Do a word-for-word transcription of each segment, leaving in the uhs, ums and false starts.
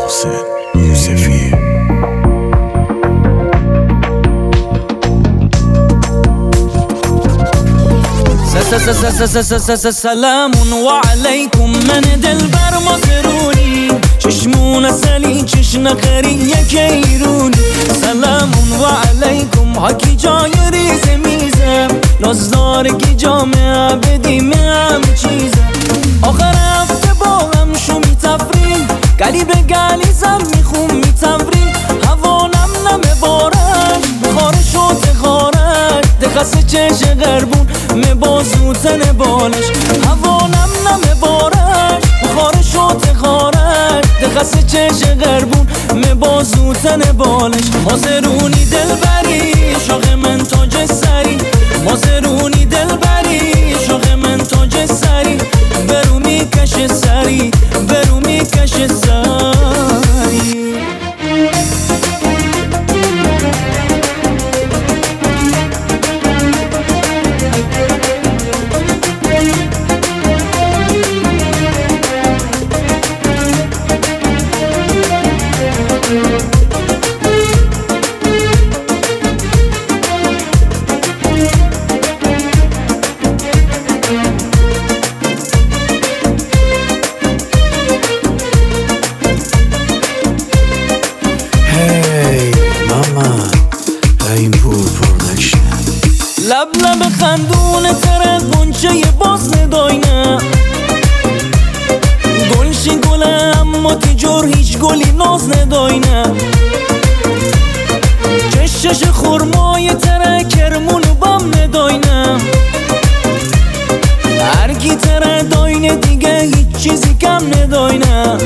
محسن یوسفی. سلامون و علیکم من دلبر مازرونی، چشمون سلی چشن خری یک ایرونی. سلامون و علیکم حکی جای ریز میزم، لازدارگی جامعه بدیم همه چیزم. آخر هفته با هم شو میتفریم، گلی به گلی زم میخون میتمریم. هوانم نمه بارش بخارش و تخارش، دخصه چش غربون مبازوتن بالش. هوانم نمه بارش بخارش و تخارش، دخصه چش غربون مبازوتن بالش. مازرونی دلبری شاق من تاج سری، مازرونی دلبری شاق من تاج سری. برو میکش سری، برو میکش سری. لب لب خندون تره گنچه باز نداینه، گلشی گله اما تیجور هیچ گلی ناز نداینه. چشش خورمای تره کرمونو بام نداینه، هرگی تره داینه دیگه هیچ چیزی کم نداینه.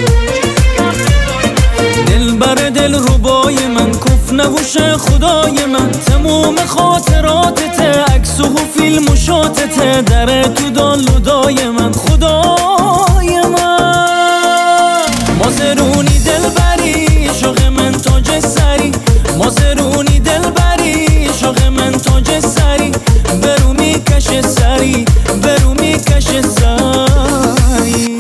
دل بر دل ربای من کف نبوش خدای من، تموم خاطراتت عکس و فیلم و شاتت در تو دالودای من خدای من. مازرونی دلبری شاق من تاج سری، مازرونی دلبری شاق من تاج سری. برو میکش سری، برو میکش سری.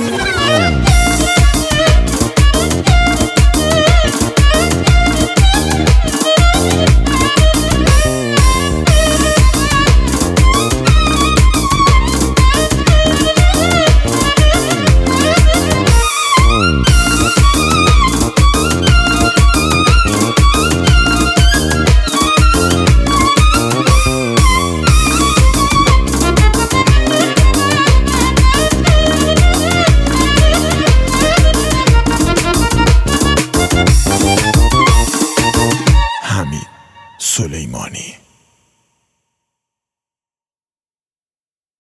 سلیمانی.